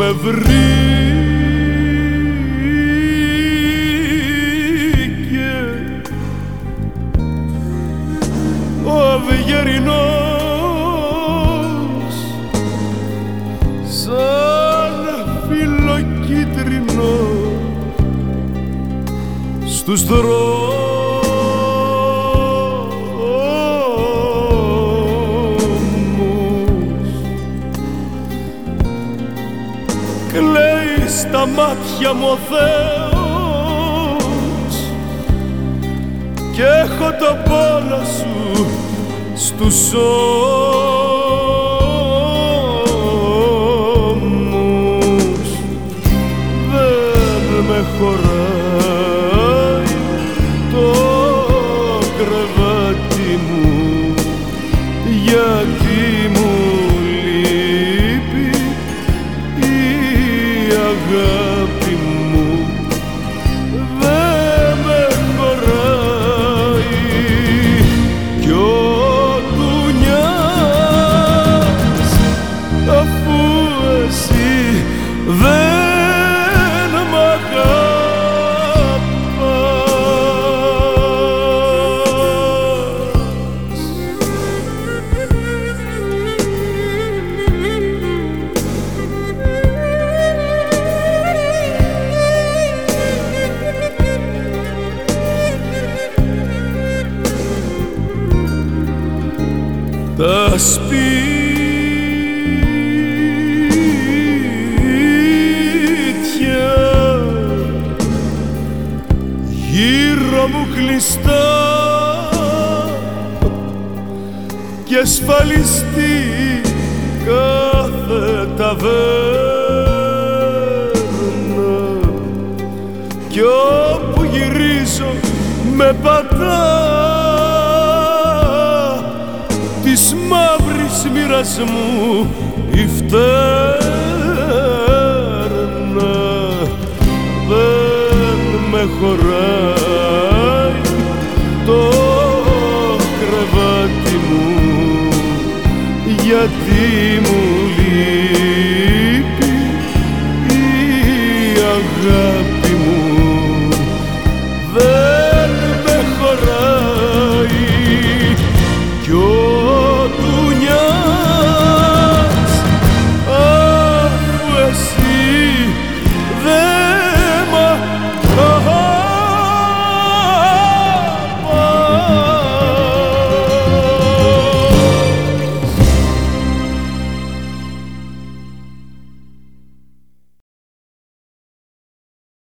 με βρήκε ο αυγερινός σαν φύλλο κίτρινο στους δρόμους. Κλαίει στα μάτια μου ο Θεός κι έχω το πόνο σου στους ώμους. Δεν με χωράει το κρεβάτι μου γιατί μου λείπει η αγάπη μου. Δεν με χωράει κι ο ντουνιάς αφού εσύ δεν μ' αγαπάς. Τα σπίτια γύρω μου κλειστά και ασφαλιστεί κάθε ταβέρνα κι όπου γυρίζω με πατά της μαύρης μοίρας μου η φτέρνα. Δεν με χωράει το κρεβάτι μου γιατί μου λείπει η αγάπη.